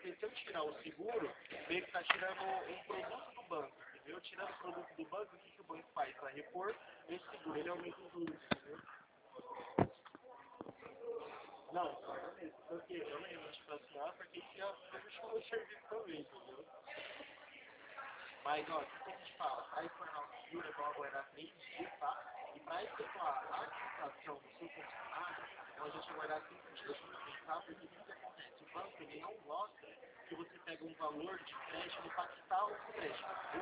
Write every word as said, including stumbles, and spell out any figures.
porque se eu tirar o seguro, meio que tá tirando um produto do banco, entendeu? Tirando o produto do banco, o que, que o banco faz? Para repor esse seguro, ele aumenta os juros, entendeu? Não, exatamente. Porque eu lembro, tipo assim, ah, porque isso já puxou o serviço também, entendeu? Mas, ó, o que a gente fala? Para estornar o seguro, é bom aguardar três dias, tá? E para efetuar a administração do seu funcionário, então a gente aguardar cinco dias também, tá? Porque o que acontece? O banco, ele não gosta que você pegue um valor de empréstimo para quitar o empréstimo, entendeu?